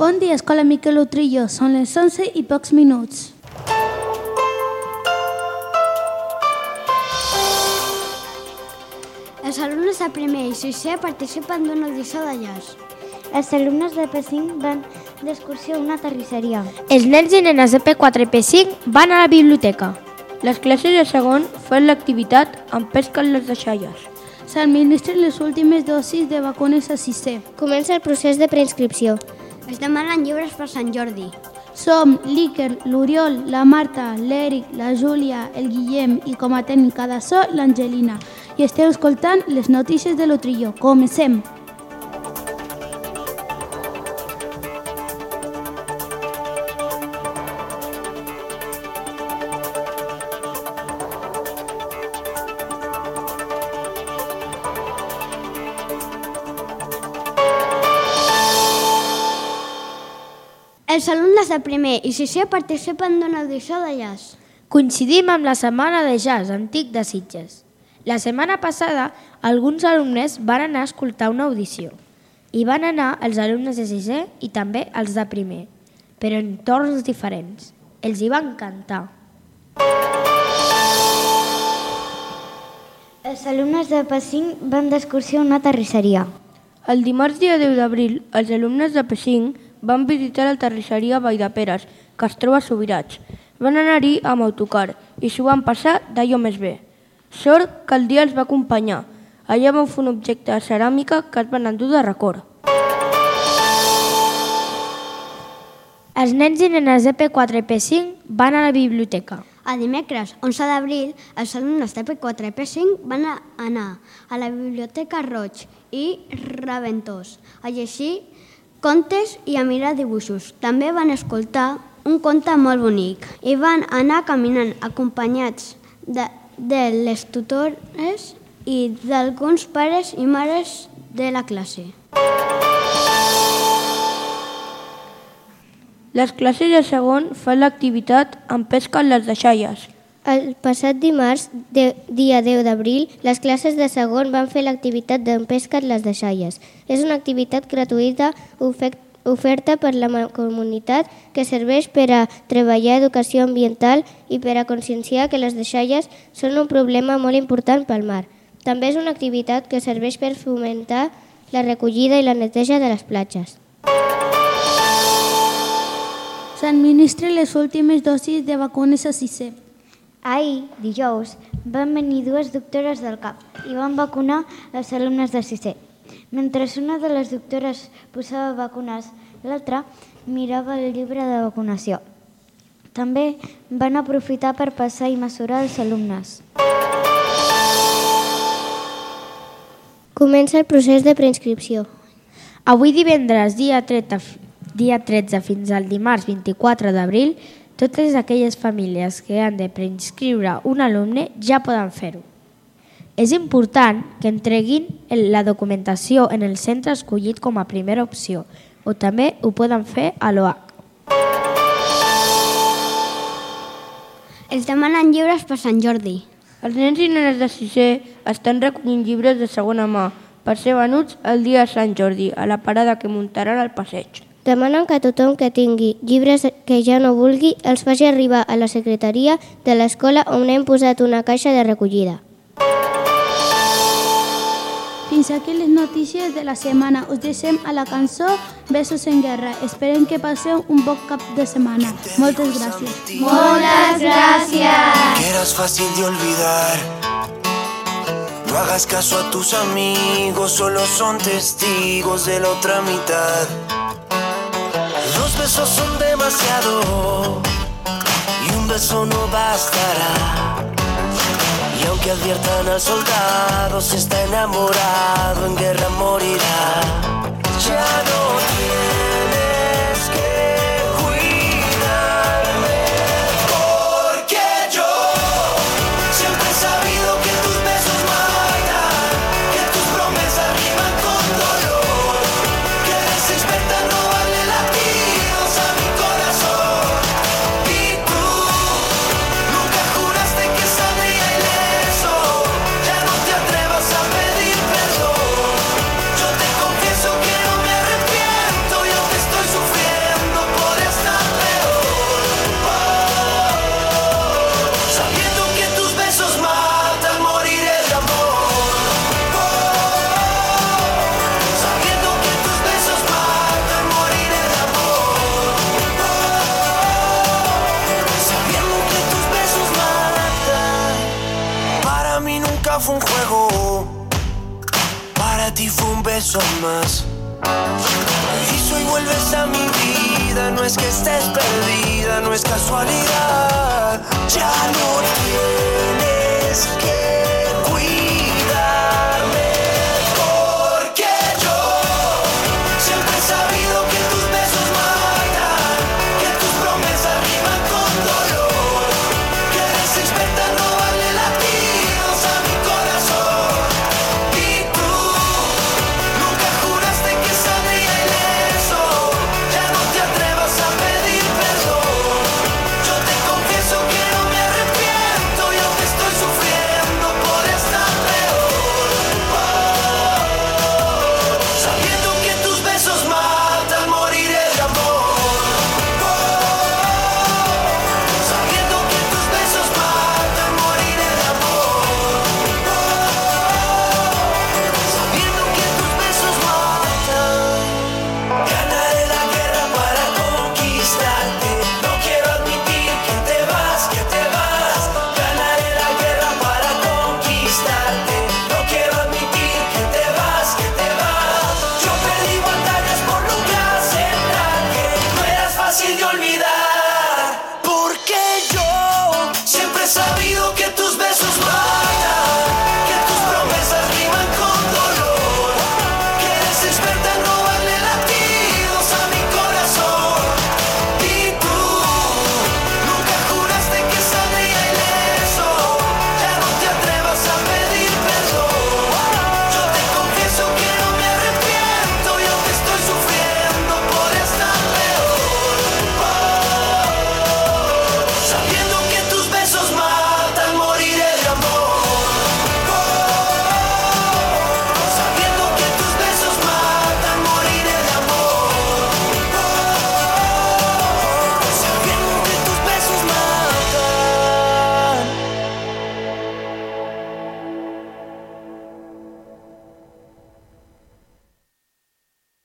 Bon dia, Escola Miquel Utrillo. Són les 11 i pocs minuts. Els alumnes de primer i sisè participen d'una audició de jazz. Els alumnes de P5 van d'excursió a una terrisseria. Els nens i nenes de P4 i P5 van a la biblioteca. Les classes de segon fan l'activitat amb pesca en les deixalles. S'administren les últimes dosis de vacunes a sisè. Comença el procés de preinscripció. Es demanen llibres per Sant Jordi. Som l'Iker, l'Oriol, la Marta, l'Eric, la Júlia, el Guillem i com a tècnica de so, l'Angelina. I esteu escoltant les notícies de l'Utrillo. Comencem! Els alumnes de primer i sisè participen d'una audició de jazz. Coincidim amb la Setmana de Jazz Antic de Sitges. La setmana passada, alguns alumnes van anar a escoltar una audició. Hi van anar els alumnes de sisè i també els de primer, però en torns diferents. Els hi va encantar. Els alumnes de P5 van d'excursió a una terrisseria. El dimarts dia 10 d'abril, els alumnes de P5 van visitar la terrisseria Valldeperes, que es troba a Subirats. Van anar-hi amb autocar i s'ho van passar d'allò més bé. Sort que el dia els va acompanyar. Allà van fer un objecte de ceràmica que es van endur de record. Els nens i nenes de P4 i P5 van a la biblioteca. El dimecres 11 d'abril, els alumnes de P4 i P5 van anar a la Biblioteca Roig i Raventós a llegir contes i a mirar dibuixos. També van escoltar un conte molt bonic i van anar caminant acompanyats de les tutores i d'alguns pares i mares de la classe. Les classes de segon fan l'activitat amb pesca en les deixalles. El passat dimarts, dia 10 d'abril, les classes de segon van fer l'activitat de pesca en les deixalles. És una activitat gratuïta oferta per la comunitat que serveix per a treballar educació ambiental i per a conscienciar que les deixalles són un problema molt important pel mar. També és una activitat que serveix per fomentar la recollida i la neteja de les platges. S'administren les últimes dosis de vacunes a sisè. Ahir, dijous, van venir dues doctores del CAP i van vacunar els alumnes de sisè. Mentre una de les doctores posava vacunes, l'altra mirava el llibre de vacunació. També van aprofitar per passar i mesurar els alumnes. Comença el procés de preinscripció. Avui divendres, dia 13 fins al dimarts 24 d'abril, totes aquelles famílies que han de preinscriure un alumne ja poden fer-ho. És important que entreguin la documentació en el centre escollit com a primera opció o també ho poden fer a l'OAC. Els demanen llibres per Sant Jordi. Els nens i nenes de sisè estan recollint llibres de segona mà per ser venuts el dia de Sant Jordi a la parada que muntaran al passeig. Demanen que tothom que tingui llibres que ja no vulgui els faci arribar a la secretaria de l'escola on hem posat una caixa de recollida. Fins aquí les notícies de la setmana. Us deixem a la cançó Besos en Guerra. Esperem que passeu un bon cap de setmana. Moltes gràcies. Moltes gràcies! Que eras fácil de olvidar. No hagas caso a tus amigos, solo son testigos de la otra mitad. Dos besos son demasiado y un beso no bastará. Y aunque adviertan al soldado, si está enamorado en guerra morirá. Ya no tienes que cuidarme, porque yo siempre he sabido que tus besos matan, que tus promesas riman con dolor, que eres experta en robarle latidos a mi corazón. Y tú nunca juraste que saldría ileso. Ya no te atrevas a pedir perdón. Yo te confieso que no me arrepiento. beso más. Y hoy vuelves a mi vida, no es que estés perdida, no es casualidad. Ya no tienes que